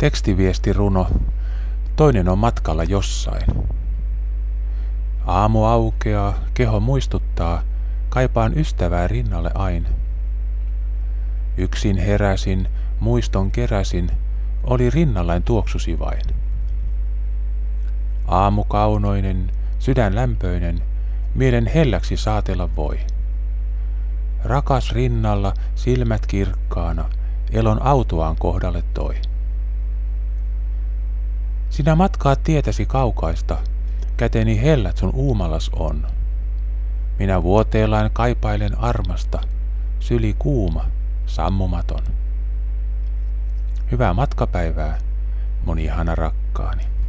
Tekstiviestiruno. Toinen on matkalla jossain. Aamu aukeaa, keho muistuttaa, kaipaan ystävää rinnalle ain. Yksin heräsin, muiston keräsin, oli rinnallain tuoksusi vain. Aamu kaunoinen, sydän lämpöinen, mielen helläksi saatella voi. Rakas rinnalla, silmät kirkkaana, elon autuaan kohdalle toi. Sinä matkaat tietäsi kaukaista, käteni hellät sun uumalas on. Minä vuoteellaan kaipailen armasta, syli kuuma, sammumaton. Hyvää matkapäivää, mun ihana rakkaani.